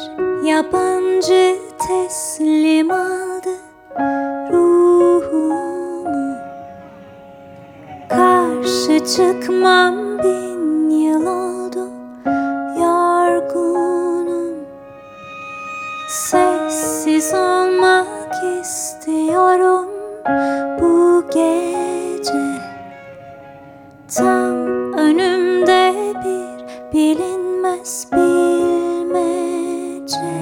yabancı teslim aldı ruhumu. Karşı çıkmam 1000 yıl oldu, yorgunum. Sessiz olmak istiyorum bu gece. Tam önümde bir bilinmez bilmece.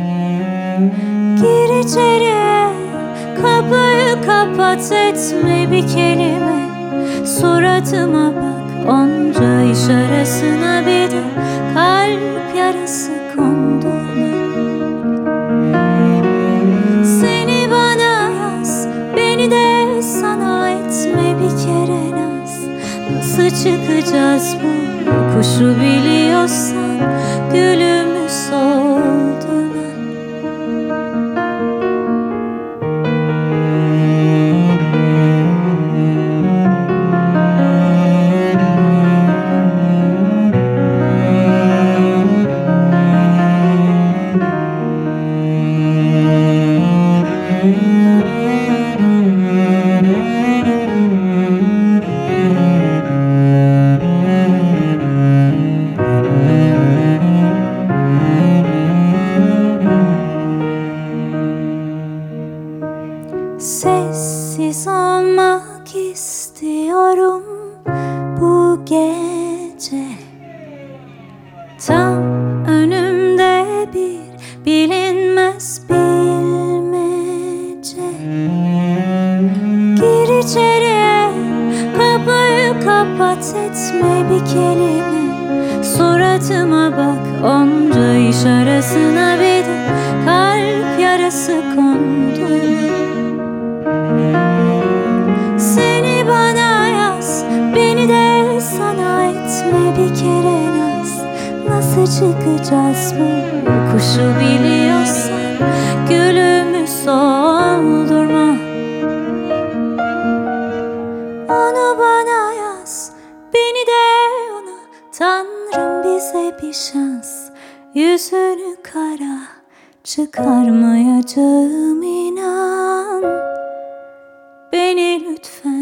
Gir içeriye, kapıyı kapat, etme bir kelime. Suratıma bak, onca iş arasına bir de kalp yarası kondu mu? Seni bana yaz, beni de sana, etme bir kere naz. Nasıl çıkacağız bu yokuşu biliyorsan, gülümü soldurma. Sessiz olmak istiyorum bu gece. Tam önümde bir bilinmez bilmece. Gir içeriye, kapıyı kapat, etme bir kelime. Suratıma bak, onca iş arasına bir de kalp yarası kondu mu? Seni bana yaz, beni de sana, etme bir kere naz. Nasıl çıkacağız bu yokuşu biliyorsan, gülümü soldurma. Onu bana yaz, beni de ona. Tanrım bize bir şans, yüzünü kara çıkarmayacağım, inan. Beni lütfen